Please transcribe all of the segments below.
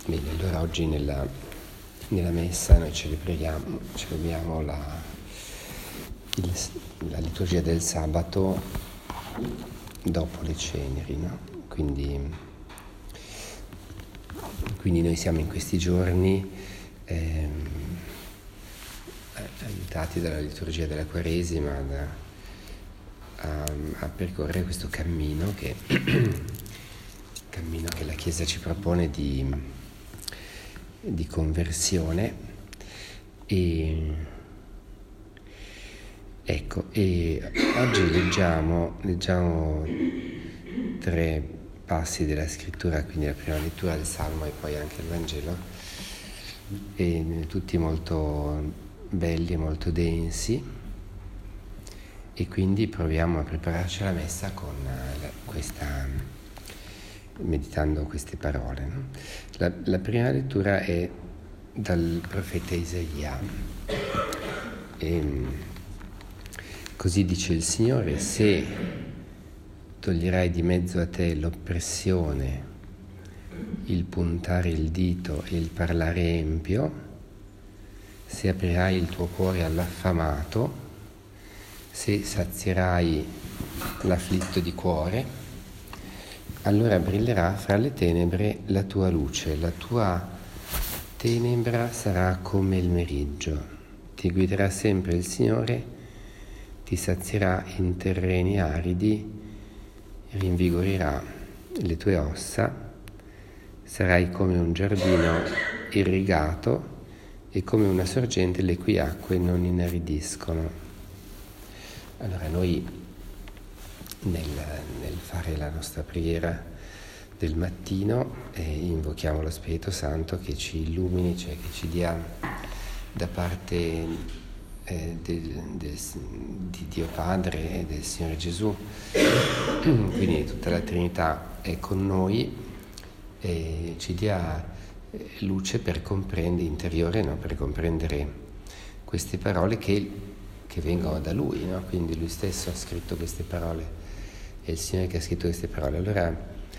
Bene, allora oggi nella messa noi celebriamo la liturgia del sabato dopo le ceneri, no? Quindi noi siamo in questi giorni aiutati dalla liturgia della Quaresima a percorrere questo cammino che la Chiesa ci propone di conversione e oggi leggiamo 3 passi della scrittura, quindi la prima lettura del Salmo e poi anche il Vangelo, e tutti molto belli e molto densi, e quindi proviamo a prepararci alla messa con meditando queste parole, no? La prima lettura è dal profeta Isaia. Così dice il Signore: se toglierai di mezzo a te l'oppressione, il puntare il dito e il parlare empio, se aprirai il tuo cuore all'affamato, se sazierai l'afflitto di cuore, allora brillerà fra le tenebre la tua luce, la tua tenebra sarà come il meriggio. Ti guiderà sempre il Signore, ti sazierà in terreni aridi, rinvigorirà le tue ossa, sarai come un giardino irrigato e come una sorgente le cui acque non inaridiscono. Allora noi nel fare la nostra preghiera del mattino invochiamo lo Spirito Santo che ci illumini, cioè che ci dia da parte di Dio Padre e del Signore Gesù, quindi tutta la Trinità è con noi, e ci dia luce per comprendere, interiore, no? Per comprendere queste parole che vengono da Lui, no? Quindi Lui stesso ha scritto queste parole, è il Signore che ha scritto queste parole. Allora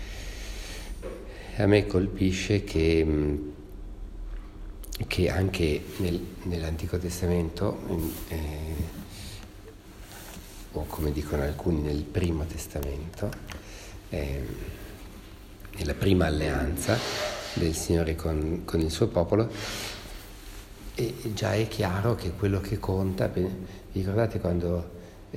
a me colpisce che anche nell'Antico Testamento, o come dicono alcuni nel Primo Testamento, nella prima alleanza del Signore con il suo popolo, e già è chiaro che quello che conta, vi ricordate quando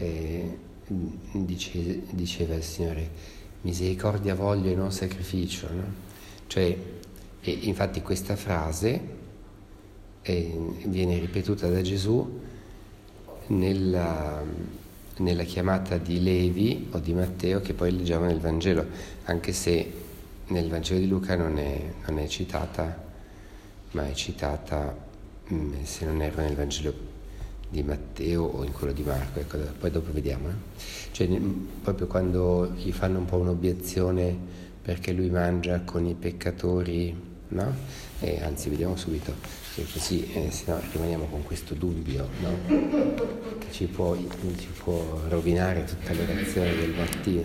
diceva il Signore: misericordia voglio e non sacrificio, no? Cioè, e infatti questa frase viene ripetuta da Gesù nella chiamata di Levi o di Matteo, che poi leggiamo nel Vangelo, anche se nel Vangelo di Luca non è citata, ma è citata, se non erro, nel Vangelo di Matteo o in quello di Marco, ecco, poi dopo vediamo. Cioè, proprio quando gli fanno un po' un'obiezione perché lui mangia con i peccatori, no? Anzi, vediamo subito, così se no rimaniamo con questo dubbio, no? Che ci può rovinare tutta l'orazione del mattino.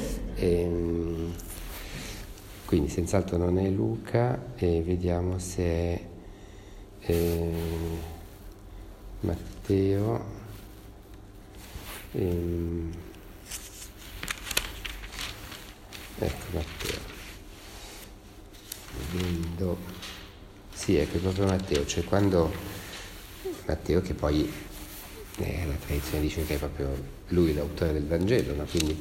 Quindi senz'altro non è Luca, e vediamo se è Matteo. Ecco Matteo. Sì, ecco, proprio Matteo, cioè quando Matteo, che poi la tradizione dice che è proprio lui l'autore del Vangelo, no? Quindi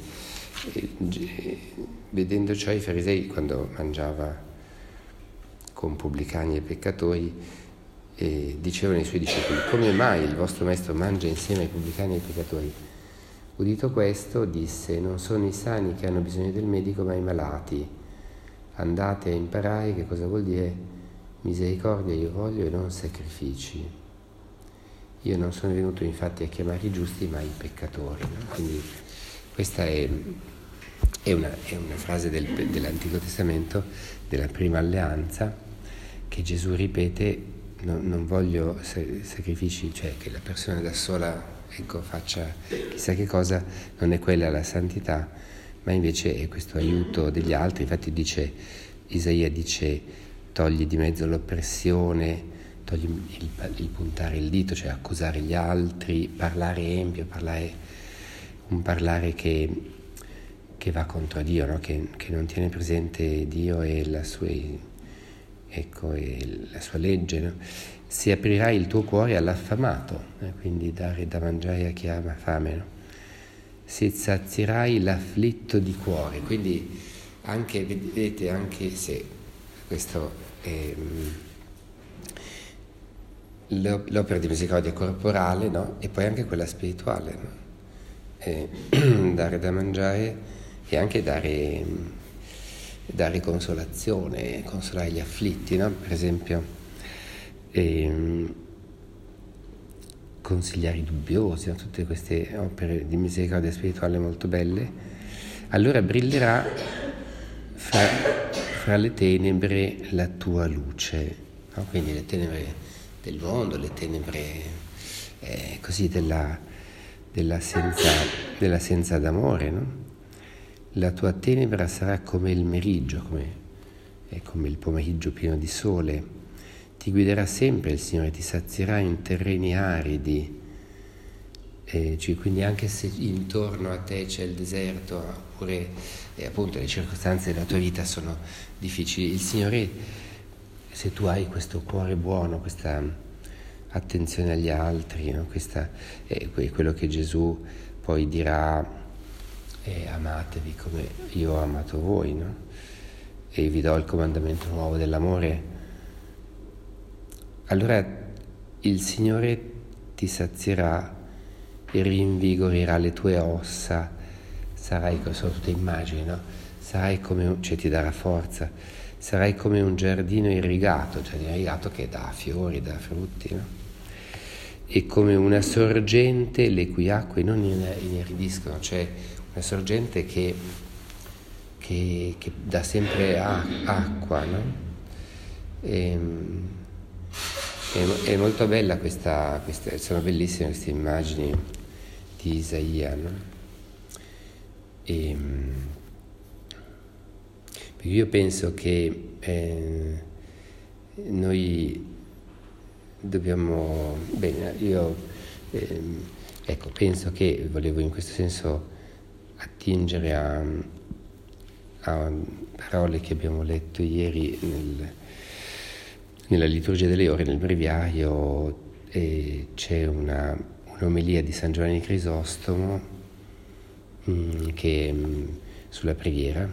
vedendo ciò, i farisei, quando mangiava con pubblicani e peccatori, dicevano ai suoi discepoli: come mai il vostro maestro mangia insieme ai pubblicani e ai peccatori? Udito questo, disse: non sono i sani che hanno bisogno del medico, ma i malati. Andate a imparare che cosa vuol dire misericordia io voglio e non sacrifici. Io non sono venuto infatti a chiamare i giusti, ma i peccatori, no? Quindi questa è una frase dell'Antico Testamento, della prima alleanza, che Gesù ripete: non voglio sacrifici, cioè che la persona da sola, ecco, faccia chissà che cosa, non è quella la santità, ma invece è questo aiuto degli altri. Infatti Isaia dice: togli di mezzo l'oppressione, togli il puntare il dito, cioè accusare gli altri, parlare empio, un parlare che va contro Dio, no? Che non tiene presente Dio e la sua legge, no? Si aprirai il tuo cuore all'affamato, quindi dare da mangiare a chi ha fame, no? Si sazierai l'afflitto di cuore, quindi anche, vedete, anche se questo è l'opera di misericordia corporale, no? E poi anche quella spirituale, no? Dare da mangiare e anche dare consolazione, consolare gli afflitti, no? Per esempio consigliare i dubbiosi, no? Tutte queste opere di misericordia spirituale molto belle. Allora brillerà fra le tenebre la tua luce, no? Quindi le tenebre del mondo, le tenebre così dell'assenza d'amore, no? La tua tenebra sarà come il meriggio, come il pomeriggio pieno di sole. Ti guiderà sempre il Signore, ti sazierà in terreni aridi, quindi anche se intorno a te c'è il deserto, oppure appunto le circostanze della tua vita sono difficili, il Signore, se tu hai questo cuore buono, questa attenzione agli altri, no? Questa è quello che Gesù poi dirà, amatevi come io ho amato voi, no? E vi do il comandamento nuovo dell'amore. Allora il Signore ti sazierà e rinvigorerà le tue ossa, sarai, sono tutte immagini, no? Sarai come, cioè ti darà forza, sarai come un giardino irrigato che dà fiori, dà frutti, no? E come una sorgente le cui acque non ineridiscono, cioè una sorgente che dà sempre acqua, no? È molto bella questa, sono bellissime queste immagini di Isaia, no? Perché io penso che noi dobbiamo, penso che volevo in questo senso attingere a parole che abbiamo letto ieri nella liturgia delle ore, nel breviario, c'è un'omelia di San Giovanni Crisostomo sulla preghiera,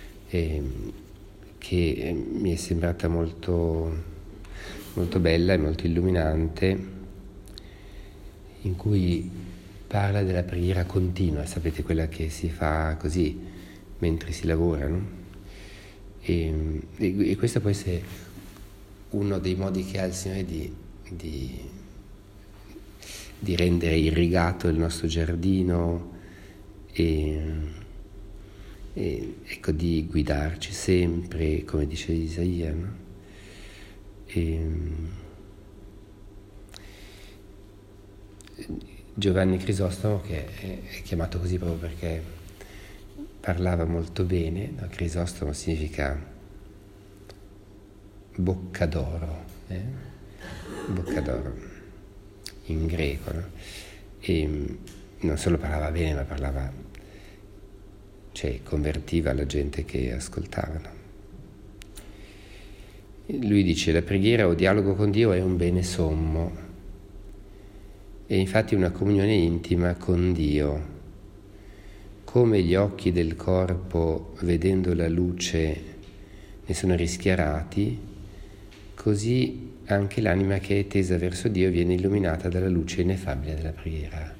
che mi è sembrata molto, molto bella e molto illuminante, in cui parla della preghiera continua, sapete, quella che si fa così mentre si lavora, no? E questo può essere uno dei modi che ha il Signore di rendere irrigato il nostro giardino e ecco, di guidarci sempre, come dice Isaia, no? Giovanni Crisostomo, che è chiamato così proprio perché parlava molto bene, no? Crisostomo significa bocca d'oro, bocca d'oro in greco, no? E non solo parlava bene, ma parlava, cioè convertiva la gente che ascoltava, no? Lui dice: la preghiera o dialogo con Dio è un bene sommo, è infatti una comunione intima con Dio. Come gli occhi del corpo, vedendo la luce, ne sono rischiarati, così anche l'anima che è tesa verso Dio viene illuminata dalla luce ineffabile della preghiera.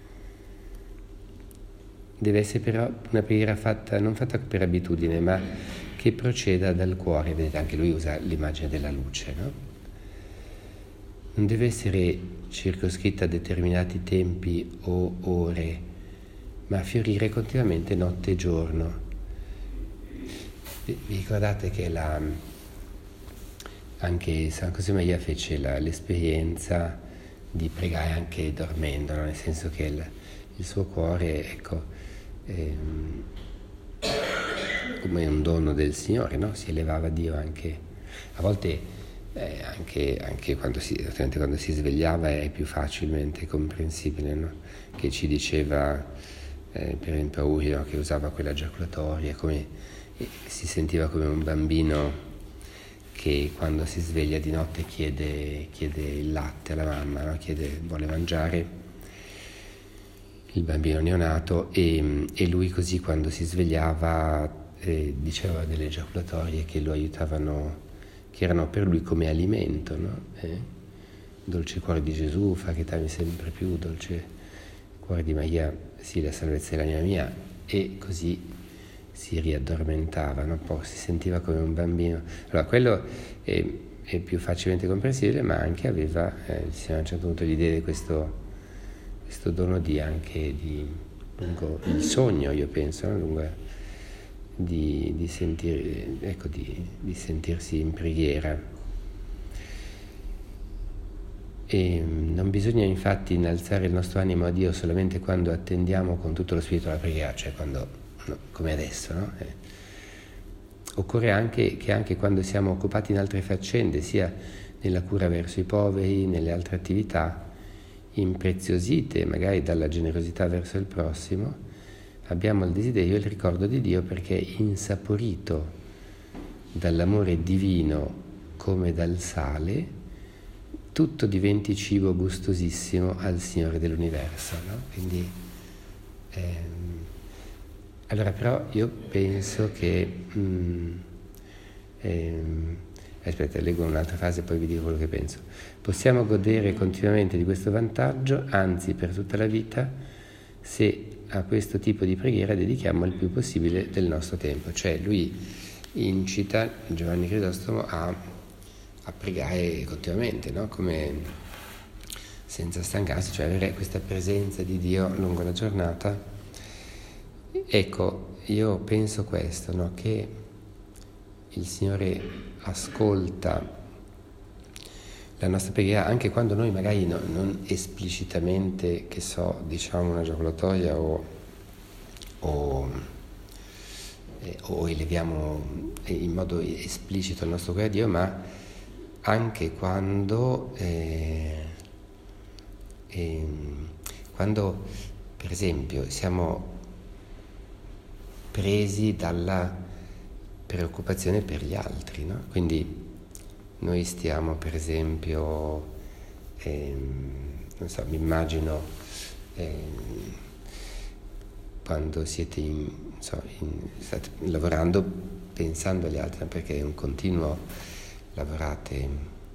Deve essere però una preghiera non fatta per abitudine, ma che proceda dal cuore. Vedete, anche lui usa l'immagine della luce, no? Non deve essere circoscritta a determinati tempi o ore, ma fiorire continuamente notte e giorno. Vi ricordate che anche San Josemaria fece l'esperienza di pregare anche dormendo, no? Nel senso che il suo cuore, ecco, come un dono del Signore, no? Si elevava a Dio anche A volte anche quando si svegliava è più facilmente comprensibile, no? Che ci diceva, per esempio, Urio, che usava quella giaculatoria, si sentiva come un bambino che quando si sveglia di notte chiede il latte alla mamma, no? Vuole mangiare, il bambino neonato, e lui così quando si svegliava diceva delle giaculatorie che lo aiutavano, che erano per lui come alimento, no? Dolce cuore di Gesù, fa chetarmi sempre più, dolce cuore di Maria, sì, la salvezza dell'anima mia, e così si riaddormentava, no? Poi si sentiva come un bambino. Allora quello è più facilmente comprensibile, ma anche aveva il Signore a un certo punto gli diede questo dono lungo il sogno, io penso, no? Lungo di sentirsi in preghiera. E non bisogna infatti innalzare il nostro animo a Dio solamente quando attendiamo con tutto lo spirito la preghiera, cioè quando, no, come adesso, no? Occorre anche che anche quando siamo occupati in altre faccende, sia nella cura verso i poveri, nelle altre attività impreziosite magari dalla generosità verso il prossimo, abbiamo il desiderio e il ricordo di Dio, perché insaporito dall'amore divino come dal sale, tutto diventi cibo gustosissimo al Signore dell'universo, no? Quindi allora però io penso che aspetta, leggo un'altra frase e poi vi dico quello che penso. Possiamo godere continuamente di questo vantaggio, anzi per tutta la vita, se a questo tipo di preghiera dedichiamo il più possibile del nostro tempo. Cioè lui incita Giovanni Crisostomo a pregare continuamente, no? Come senza stancarsi, cioè avere questa presenza di Dio lungo la giornata. Ecco, io penso questo, no? Che il Signore ascolta la nostra preghiera anche quando noi magari non esplicitamente, che so, diciamo una giaculatoria o eleviamo in modo esplicito il nostro cuore a Dio, ma anche quando per esempio siamo presi dalla preoccupazione per gli altri, no? Quindi noi stiamo, per esempio, non so, mi immagino quando siete state lavorando pensando agli altri, perché è un continuo, lavorate,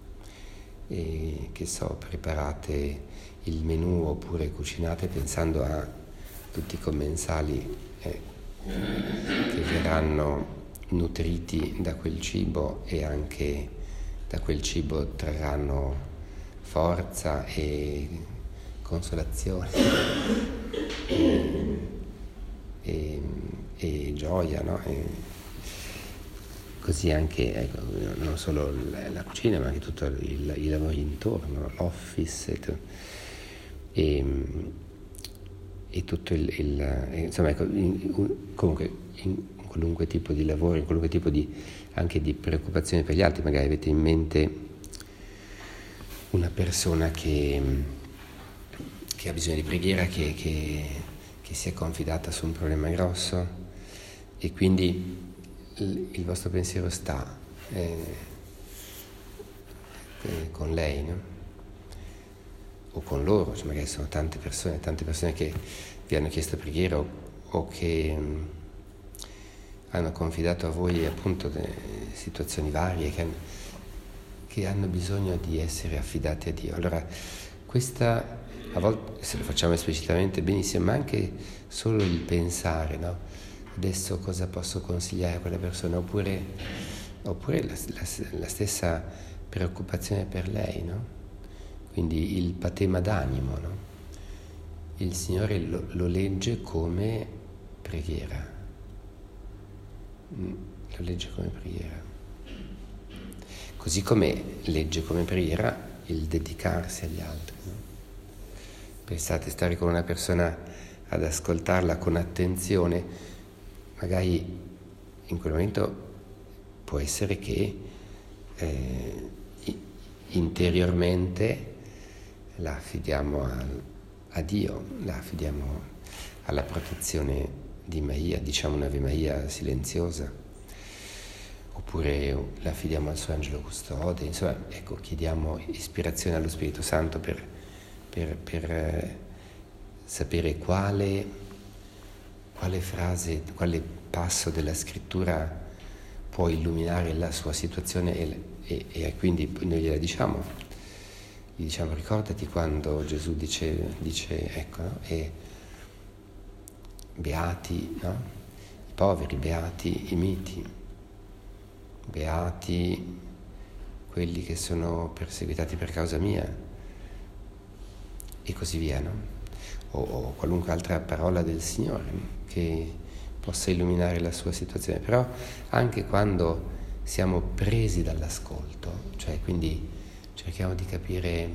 che so, preparate il menù oppure cucinate pensando a tutti i commensali che verranno nutriti da quel cibo, e anche da quel cibo trarranno forza e consolazione e gioia, no? E così anche, ecco, non solo la cucina, ma anche tutto i lavori intorno, l'office e tutto insomma, ecco, comunque in qualunque tipo di lavoro, in qualunque tipo anche di preoccupazione per gli altri. Magari avete in mente una persona che ha bisogno di preghiera, che si è confidata su un problema grosso, e quindi il vostro pensiero sta con lei, no? O con loro, cioè magari sono tante persone che vi hanno chiesto preghiera o che hanno confidato a voi appunto situazioni varie che hanno bisogno di essere affidate a Dio. Allora questa, a volte se lo facciamo esplicitamente benissimo, ma anche solo il pensare, no? Adesso cosa posso consigliare a quella persona, oppure la stessa preoccupazione per lei, no? Quindi il patema d'animo, no? Il Signore lo legge come preghiera. Lo legge come preghiera. Così come legge come preghiera il dedicarsi agli altri, no? Pensate, stare con una persona ad ascoltarla con attenzione, magari in quel momento può essere che interiormente la affidiamo a Dio, la affidiamo alla protezione di Maria, diciamo un'Ave Maria silenziosa, oppure la affidiamo al suo angelo custode, insomma, ecco, chiediamo ispirazione allo Spirito Santo per sapere quale frase, quale passo della scrittura può illuminare la sua situazione e quindi noi gli diciamo, ricordati quando Gesù dice ecco, no? E beati, no? I poveri, beati i miti, beati quelli che sono perseguitati per causa mia, e così via, no? O qualunque altra parola del Signore, no? Che possa illuminare la sua situazione. Però anche quando siamo presi dall'ascolto, cioè quindi cerchiamo di capire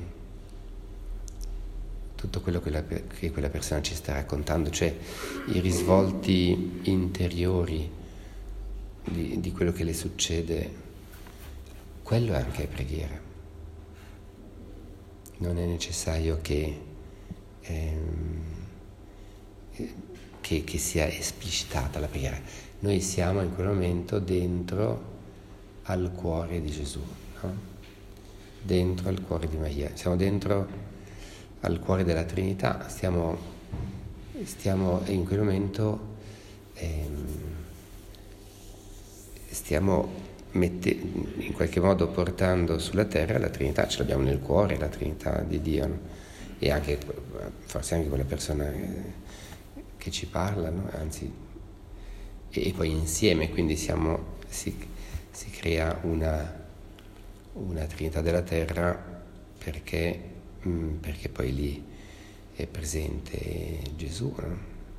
tutto quello che quella persona ci sta raccontando, cioè i risvolti interiori di quello che le succede, quello è anche preghiera. Non è necessario che sia esplicitata la preghiera. Noi siamo in quel momento dentro al cuore di Gesù, no? Dentro al cuore di Maria, siamo dentro al cuore della Trinità, stiamo in quel momento stiamo in qualche modo portando sulla terra la Trinità, ce l'abbiamo nel cuore, la Trinità di Dio, no? E anche, forse anche quella persona che ci parla, no? Anzi, e poi insieme, quindi si crea una Trinità della terra perché poi lì è presente Gesù, no?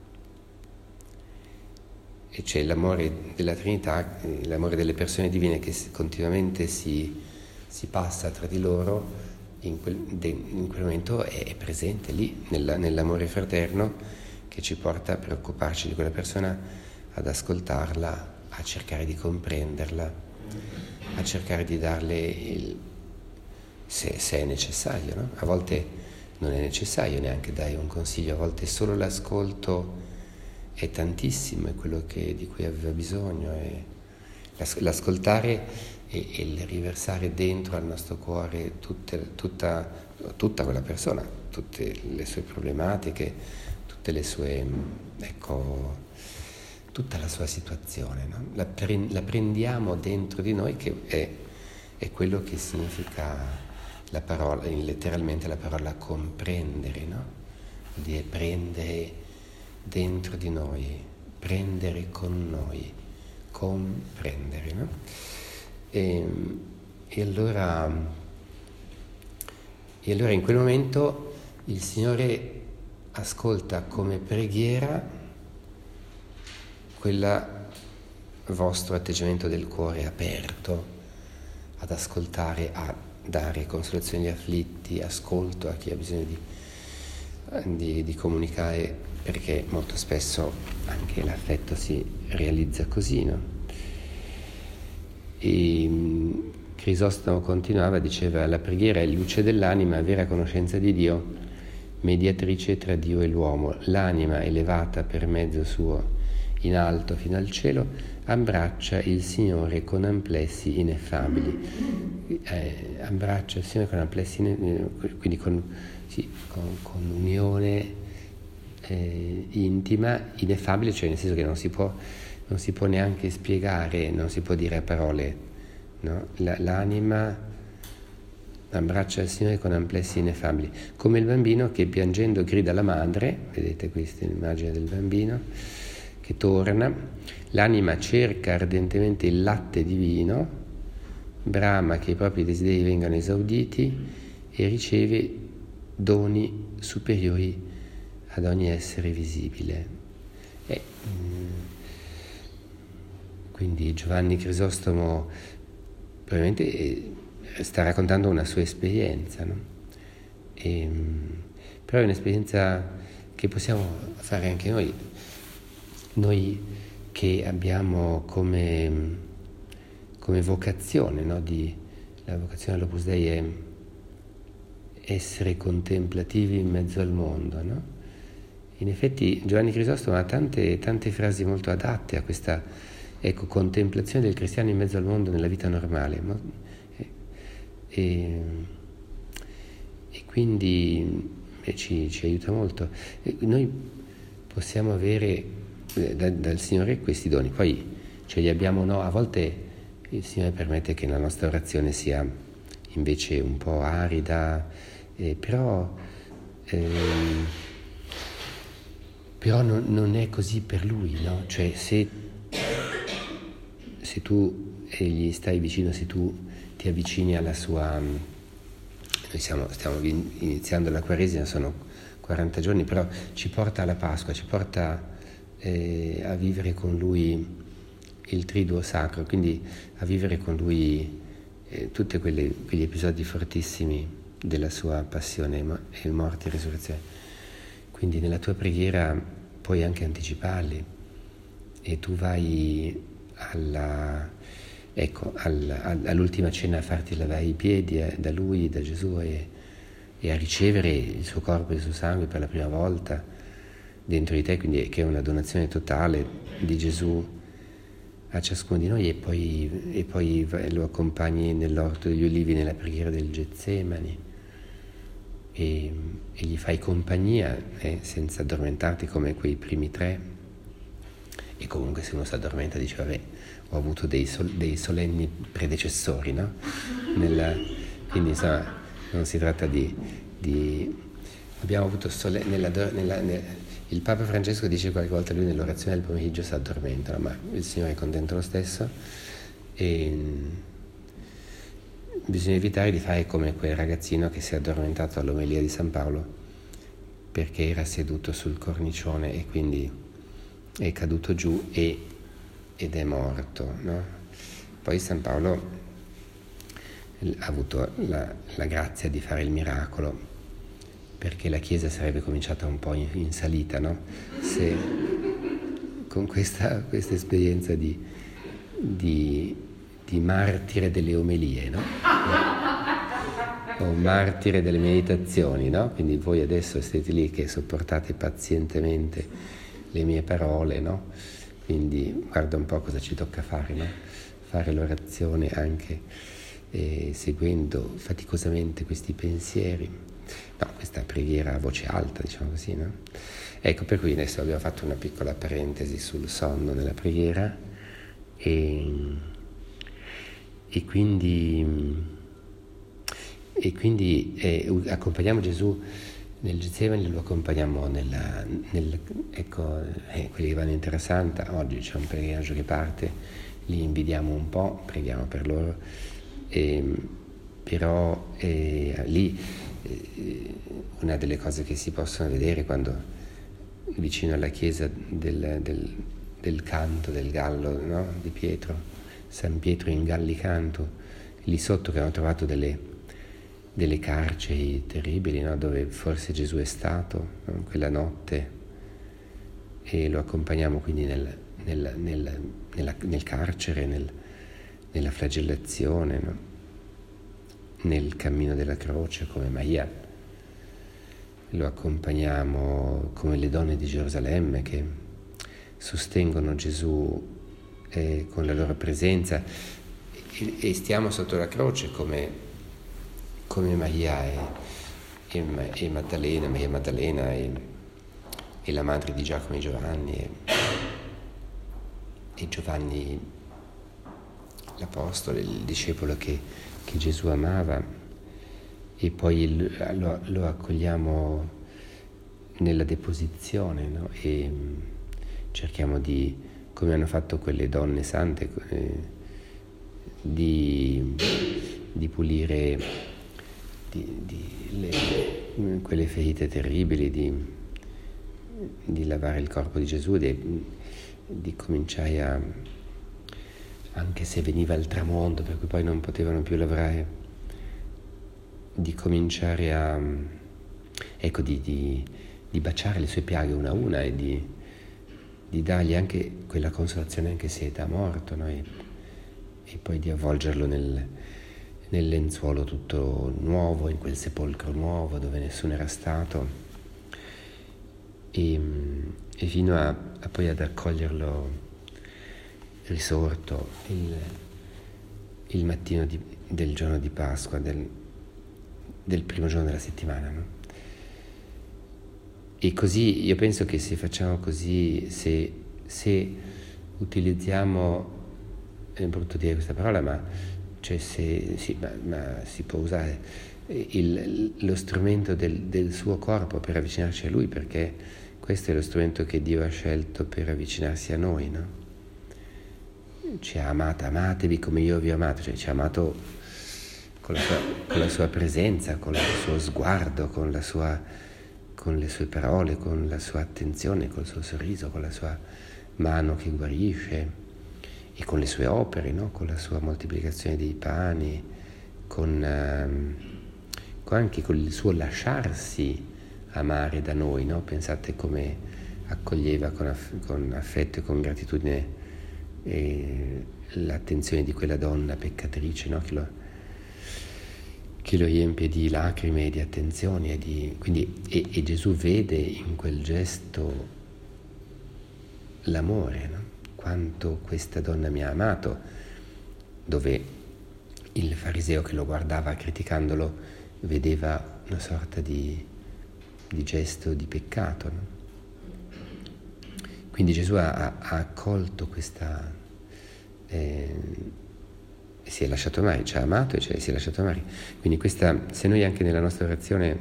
E c'è l'amore della Trinità, l'amore delle persone divine che continuamente si passa tra di loro, in quel momento è presente lì, nell'amore fraterno che ci porta a preoccuparci di quella persona, ad ascoltarla, a cercare di comprenderla, a cercare di darle se è necessario, no? A volte non è necessario neanche dare un consiglio, a volte solo l'ascolto è tantissimo, è quello di cui aveva bisogno, l'ascoltare e il riversare dentro al nostro cuore tutta quella persona, tutte le sue problematiche, tutte le sue, ecco, tutta la sua situazione, no? La prendiamo dentro di noi, che è quello che significa la parola, letteralmente la parola comprendere, no? Vuol dire prendere dentro di noi, prendere con noi, comprendere, no? E allora in quel momento il Signore ascolta come preghiera quel vostro atteggiamento del cuore aperto ad ascoltare, a dare consolazione agli afflitti, ascolto a chi ha bisogno di comunicare, perché molto spesso anche l'affetto si realizza così, no? E Crisostomo continuava, diceva: la preghiera è luce dell'anima, vera conoscenza di Dio, mediatrice tra Dio e l'uomo. L'anima, elevata per mezzo suo in alto fino al cielo, abbraccia il Signore con amplessi ineffabili. Abbraccia il Signore con amplessi quindi con unione intima, ineffabile, cioè nel senso che non si può neanche spiegare, non si può dire a parole, no? L'anima abbraccia il Signore con amplessi ineffabili, come il bambino che piangendo grida alla madre. Vedete, questa è l'immagine del bambino che torna, l'anima cerca ardentemente il latte divino, brama che i propri desideri vengano esauditi e riceve doni superiori ad ogni essere visibile. Quindi Giovanni Crisostomo probabilmente sta raccontando una sua esperienza, no? Però è un'esperienza che possiamo fare anche noi che abbiamo come vocazione, no? di La vocazione all'Opus Dei è essere contemplativi in mezzo al mondo, no? In effetti Giovanni Crisostomo ha tante frasi molto adatte a questa, contemplazione del cristiano in mezzo al mondo nella vita normale. E quindi ci aiuta molto. Noi possiamo avere dal Signore questi doni, poi ce li abbiamo, no? A volte il Signore permette che la nostra orazione sia invece un po' arida, però non è così per Lui, no? Cioè se tu gli stai vicino, se tu ti avvicini alla sua... Noi stiamo iniziando la Quaresima, sono 40 giorni, però ci porta alla Pasqua, ci porta a vivere con Lui il Triduo Sacro, quindi a vivere con Lui tutti quegli episodi fortissimi della sua passione, morte e risurrezione. Quindi nella tua preghiera puoi anche anticiparli e tu vai all'ultima cena a farti lavare i piedi da Lui, da Gesù, e a ricevere il suo corpo e il suo sangue per la prima volta dentro di te, quindi che è una donazione totale di Gesù a ciascuno di noi, e poi lo accompagni nell'orto degli Ulivi nella preghiera del Getsemani e gli fai compagnia senza addormentarti come quei primi 3. E comunque se uno si addormenta dice vabbè, ho avuto dei solenni predecessori, no? Quindi insomma non si tratta di abbiamo avuto il Papa Francesco dice qualche volta lui nell'orazione del pomeriggio si addormenta, ma il Signore è contento lo stesso, e bisogna evitare di fare come quel ragazzino che si è addormentato all'omelia di San Paolo perché era seduto sul cornicione e quindi è caduto giù ed è morto, no? Poi San Paolo ha avuto la grazia di fare il miracolo, perché la Chiesa sarebbe cominciata un po' in salita, no? Se con questa esperienza di martire delle omelie, no? O martire delle meditazioni, no? Quindi voi adesso siete lì che sopportate pazientemente le mie parole, no? Quindi guarda un po' cosa ci tocca fare, no? Fare l'orazione anche seguendo faticosamente questi pensieri. No, questa preghiera a voce alta, diciamo così, no? Ecco, per cui adesso abbiamo fatto una piccola parentesi sul sonno nella preghiera e quindi accompagniamo Gesù nel Getsemani, lo accompagniamo quelli che vanno in Terra Santa. Oggi c'è un pellegrinaggio che parte, li invidiamo un po', preghiamo per loro, però lì una delle cose che si possono vedere quando vicino alla chiesa del canto del gallo, no? Di Pietro, San Pietro in Gallicanto, lì sotto che hanno trovato delle carceri terribili, no? Dove forse Gesù è stato, no? Quella notte, e lo accompagniamo quindi nel carcere, nella flagellazione, no? Nel cammino della croce come Maria, lo accompagniamo come le donne di Gerusalemme che sostengono Gesù con la loro presenza, e stiamo sotto la croce come Maria e Maddalena, Maria Maddalena e la madre di Giacomo e Giovanni e Giovanni l'apostolo, il discepolo che Gesù amava, e poi lo accogliamo nella deposizione, no? E cerchiamo di, come hanno fatto quelle donne sante, di pulire quelle ferite terribili, di lavare il corpo di Gesù, di cominciare anche se veniva il tramonto, per cui poi non potevano più lavorare, di cominciare di baciare le sue piaghe una a una e di dargli anche quella consolazione anche se è da morto, no? E poi di avvolgerlo nel lenzuolo tutto nuovo, in quel sepolcro nuovo dove nessuno era stato, e fino a poi ad accoglierlo risorto il mattino del giorno di Pasqua, del primo giorno della settimana, no? E così io penso che se facciamo così, se utilizziamo, è brutto dire questa parola, ma si può usare lo strumento del suo corpo per avvicinarci a Lui, perché questo è lo strumento che Dio ha scelto per avvicinarsi a noi, no? Ci ha amato, amatevi come io vi ho amato, cioè ci ha amato con la sua presenza, con il suo sguardo, con le sue parole, con la sua attenzione, col suo sorriso, con la sua mano che guarisce, e con le sue opere, no? Con la sua moltiplicazione dei pani, anche con il suo lasciarsi amare da noi, no? Pensate come accoglieva con affetto e con gratitudine l'attenzione di quella donna peccatrice, no? Che lo riempie di lacrime e di attenzioni e Gesù vede in quel gesto l'amore, no? Quanto questa donna mi ha amato, dove il fariseo che lo guardava criticandolo vedeva una sorta di gesto di peccato, no? Quindi Gesù ha accolto questa, si è lasciato amare, ci ha amato e si è lasciato amare. Quindi se noi anche nella nostra orazione,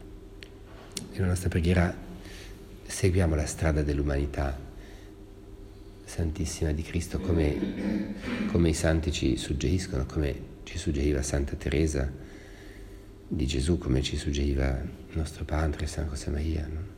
nella nostra preghiera, seguiamo la strada dell'umanità Santissima di Cristo, come i santi ci suggeriscono, come ci suggeriva Santa Teresa di Gesù, come ci suggeriva il nostro Padre San Josemaria, no?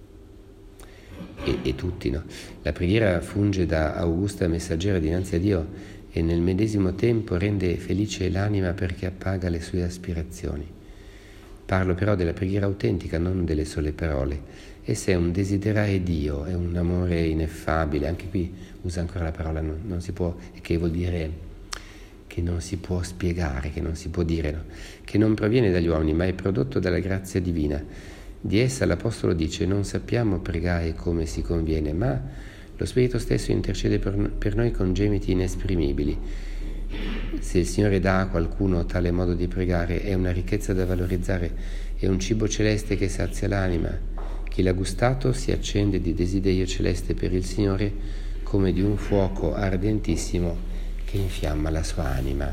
E tutti, no? La preghiera funge da augusta messaggera dinanzi a Dio e nel medesimo tempo rende felice l'anima perché appaga le sue aspirazioni. Parlo però della preghiera autentica, non delle sole parole. Essa è un desiderare Dio, è un amore ineffabile. Anche qui usa ancora la parola non si può, che vuol dire che non si può spiegare, che non si può dire, no? Che non proviene dagli uomini, ma è prodotto dalla grazia divina. Di essa l'Apostolo dice: non sappiamo pregare come si conviene, ma lo Spirito stesso intercede per noi con gemiti inesprimibili. Se il Signore dà a qualcuno tale modo di pregare, è una ricchezza da valorizzare, è un cibo celeste che sazia l'anima. Chi l'ha gustato si accende di desiderio celeste per il Signore come di un fuoco ardentissimo che infiamma la sua anima.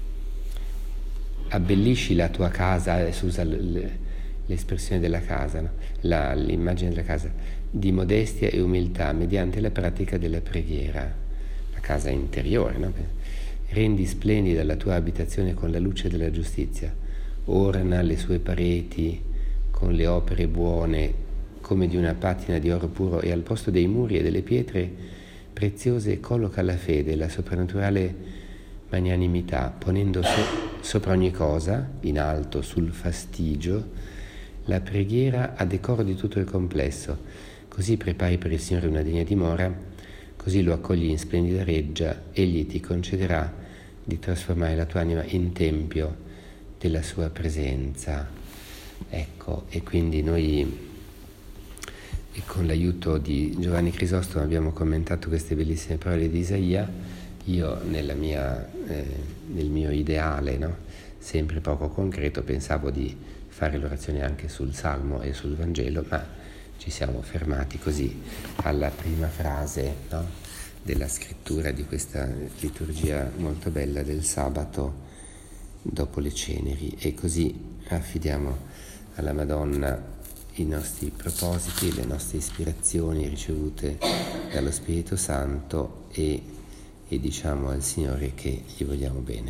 Abbellisci la tua casa, adesso usa l'espressione della casa, no? L'immagine della casa, di modestia e umiltà mediante la pratica della preghiera, la casa interiore, no? Rendi splendida la tua abitazione con la luce della giustizia, orna le sue pareti con le opere buone come di una patina di oro puro, e al posto dei muri e delle pietre preziose colloca la fede, la soprannaturale magnanimità, ponendo sopra ogni cosa, in alto sul fastigio, la preghiera a decoro di tutto il complesso. Così prepari per il Signore una degna dimora, così lo accogli in splendida reggia, egli ti concederà di trasformare la tua anima in tempio della sua presenza. Ecco, e quindi noi, e con l'aiuto di Giovanni Crisostomo, abbiamo commentato queste bellissime parole di Isaia. Io nel mio ideale, no? Sempre poco concreto, pensavo di fare l'orazione anche sul Salmo e sul Vangelo, ma ci siamo fermati così alla prima frase, no? Della scrittura di questa liturgia molto bella del sabato dopo le ceneri, e così affidiamo alla Madonna i nostri propositi, le nostre ispirazioni ricevute dallo Spirito Santo, e diciamo al Signore che gli vogliamo bene.